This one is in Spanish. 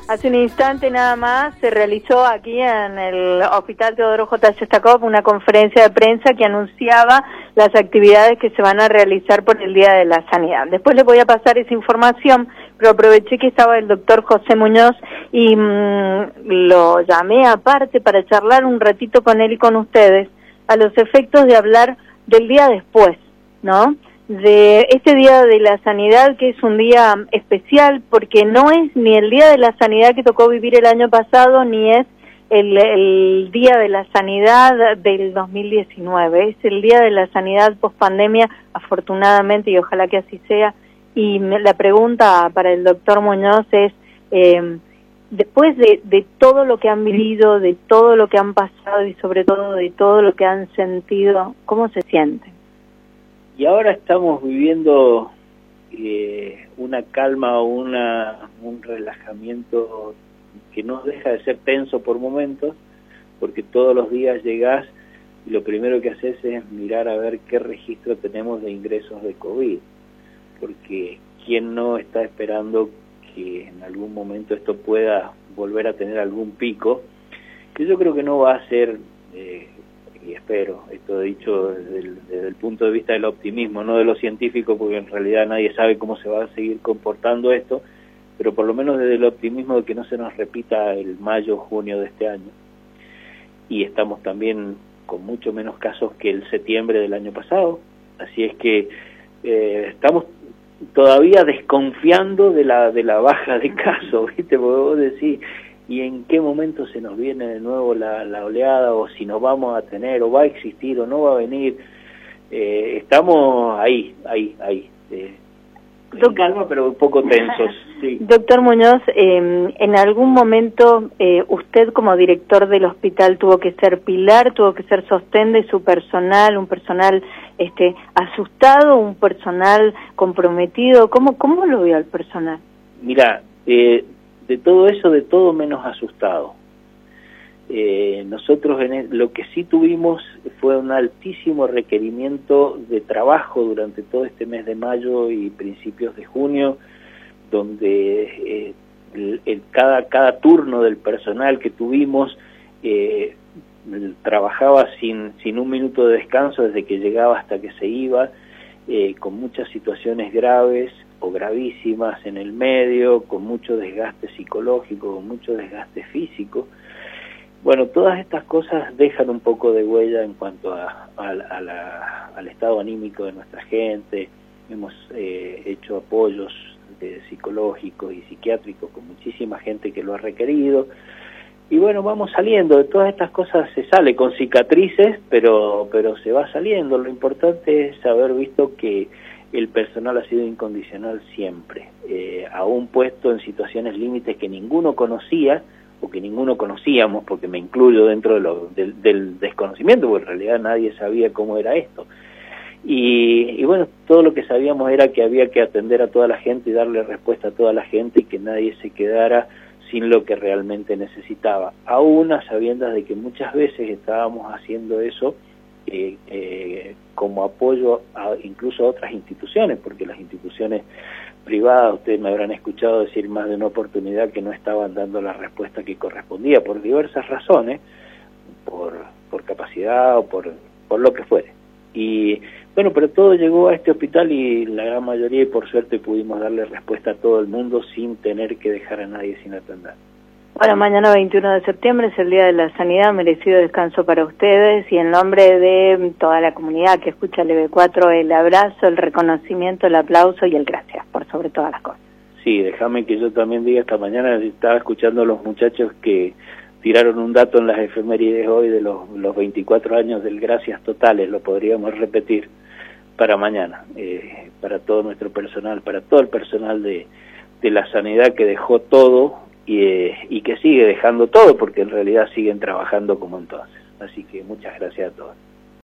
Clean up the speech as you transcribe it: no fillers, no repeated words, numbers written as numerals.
Hace un instante nada más se realizó aquí en el Hospital Teodoro J. Shostakov una conferencia de prensa que anunciaba las actividades que se van a realizar por el Día de la Sanidad. Después les voy a pasar esa información, pero aproveché que estaba el doctor José Muñoz y lo llamé aparte para charlar un ratito con él y con ustedes a los efectos de hablar del día después, ¿no? De este Día de la Sanidad, que es un día especial porque no es ni el Día de la Sanidad que tocó vivir el año pasado, ni es el Día de la Sanidad del 2019, es el Día de la Sanidad post-pandemia, afortunadamente, y ojalá que así sea. Y la pregunta para el doctor Muñoz es, después de todo lo que han vivido, de todo lo que han pasado y sobre todo de todo lo que han sentido, ¿cómo se sienten? Y ahora estamos viviendo una calma, un relajamiento que no deja de ser tenso por momentos, porque todos los días llegás y lo primero que haces es mirar a ver qué registro tenemos de ingresos de COVID, porque ¿quién no está esperando que en algún momento esto pueda volver a tener algún pico? Que yo creo que no va a ser... y espero, esto dicho desde el punto de vista del optimismo, no de lo científico, porque en realidad nadie sabe cómo se va a seguir comportando esto, pero por lo menos desde el optimismo de que no se nos repita el mayo, junio de este año. Y estamos también con mucho menos casos que el septiembre del año pasado, así es que estamos todavía desconfiando de la baja de casos, ¿viste? Porque vos decís, ¿y en qué momento se nos viene de nuevo la oleada? O si nos vamos a tener, o va a existir, o no va a venir. Estamos ahí. Con calma, pero un poco tensos. Sí. Doctor Muñoz, en algún momento usted como director del hospital tuvo que ser pilar, tuvo que ser sostén de su personal, un personal asustado, un personal comprometido. ¿Cómo lo vio al personal? Mira, de todo eso, de todo menos asustado. Nosotros lo que sí tuvimos fue un altísimo requerimiento de trabajo durante todo este mes de mayo y principios de junio, donde cada turno del personal que tuvimos trabajaba sin un minuto de descanso desde que llegaba hasta que se iba, con muchas situaciones graves o gravísimas en el medio, con mucho desgaste psicológico, con mucho desgaste físico. Bueno, todas estas cosas dejan un poco de huella en cuanto al estado anímico de nuestra gente. Hemos hecho apoyos psicológicos y psiquiátricos con muchísima gente que lo ha requerido. Y bueno, vamos saliendo, de todas estas cosas se sale con cicatrices, pero se va saliendo. Lo importante es haber visto que el personal ha sido incondicional siempre, aún puesto en situaciones límites que ninguno conocía, o que ninguno conocíamos, porque me incluyo dentro del desconocimiento, porque en realidad nadie sabía cómo era esto. Y bueno, todo lo que sabíamos era que había que atender a toda la gente y darle respuesta a toda la gente y que nadie se quedara sin lo que realmente necesitaba, aún a sabiendas de que muchas veces estábamos haciendo eso como apoyo incluso a otras instituciones, porque las instituciones privadas, ustedes me habrán escuchado decir más de una oportunidad que no estaban dando la respuesta que correspondía por diversas razones, por capacidad o por lo que fuere. Y bueno, pero todo llegó a este hospital y la gran mayoría, y por suerte pudimos darle respuesta a todo el mundo sin tener que dejar a nadie sin atender. Bueno, mañana 21 de septiembre es el Día de la Sanidad, merecido descanso para ustedes, y en nombre de toda la comunidad que escucha el EB4, el abrazo, el reconocimiento, el aplauso y el gracias por sobre todas las cosas. Sí, déjame que yo también diga, esta mañana estaba escuchando a los muchachos que tiraron un dato en las efemérides hoy de los 24 años del Gracias Totales, lo podríamos repetir para mañana, para todo nuestro personal, para todo el personal de la sanidad que dejó todo, y que sigue dejando todo, porque en realidad siguen trabajando como entonces. Así que muchas gracias a todos.